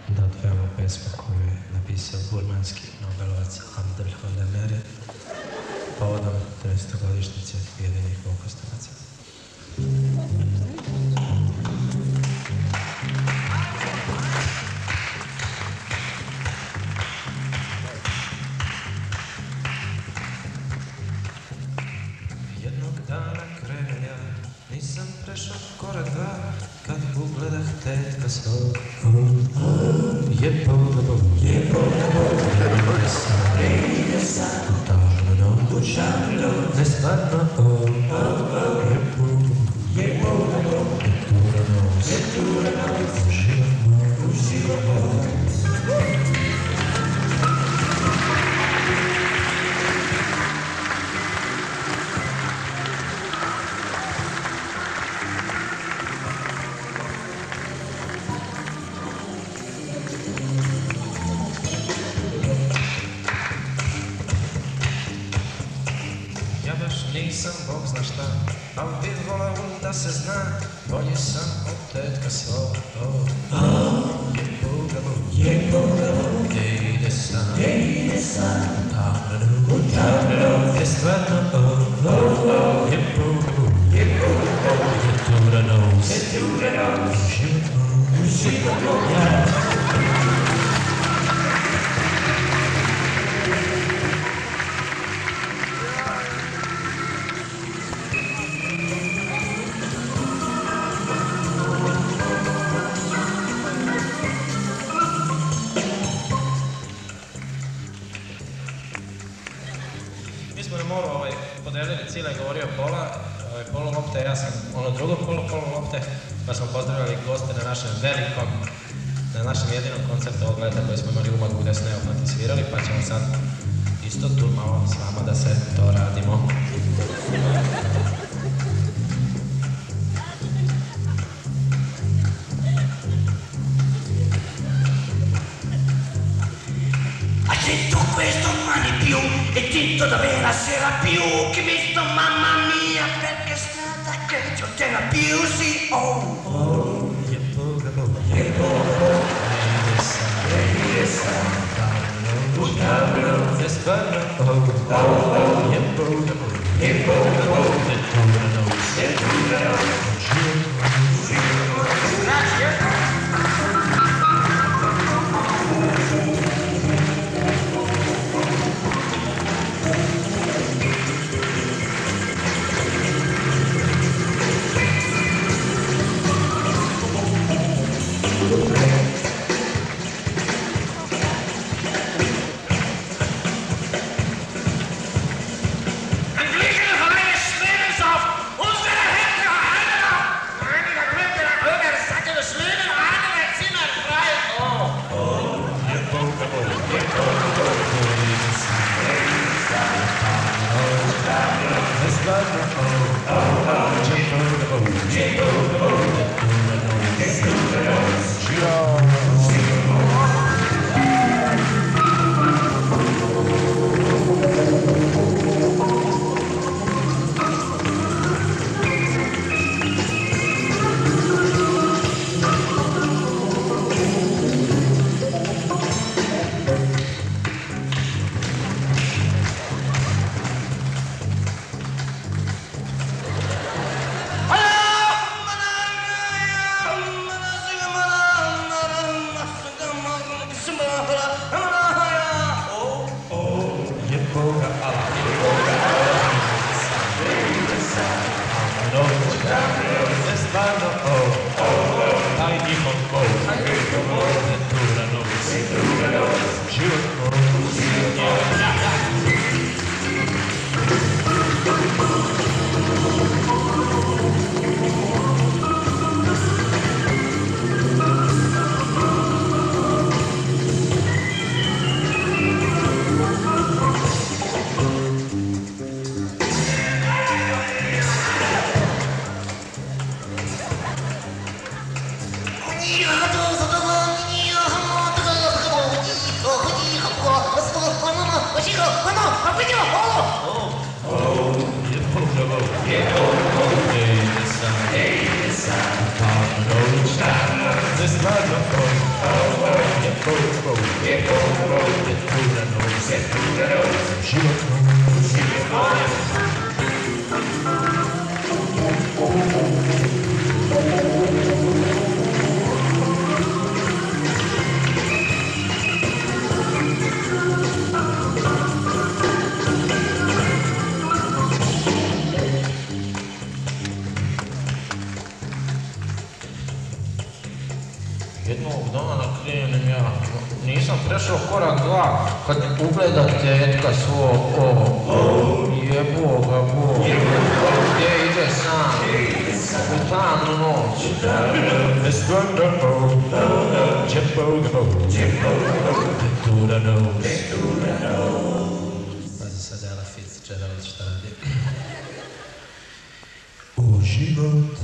da otpevamo pesmu koju je napisao burmanski nobelovac Abdelhalem Mehmet povodom 30-godišnjice Ujedinjenih Volkostranaca. Jednog dana krenem ja, nisam prešao korak dva, kad ugledah tetka svog. Je pogledao, ide sam, u tamnu noć, nestvarno je pogledao, je tura nos, u život moj. Nisam Bog zna šta, al bi volao da se zna, bolji sam od tetka svog. Je pogledao, gdje ide sam, u tamnu, je stvarno je pogledao, je tura nos, u život moj. Mi smo na moru podelili, Cile je govorio polo lopte, ja sam ono drugo polo lopte, pa smo pozdravili goste na našem jedinom koncertu ovog leta koji smo imali u Umagu gde su Neopati svirali, pa ćemo sad isto tu malo s vama da se to radimo. Accetto questo mai più e tinto da vera sera più che visto mamma mia perché è stata che non ce n'è più sì Je pogledao, ide sam, u tamnu, je stvarno je pogledao, je tura nos, u život moj. This is Jednog dana krenem ja, nisam prešao korak dva, kad mi ugleda tetka svog, jebo ga Bog, gdje ide sam, u tamnu noć. It's wonderful, Petura knows. Pazi sad Ella Fitzgerald šta radi. O život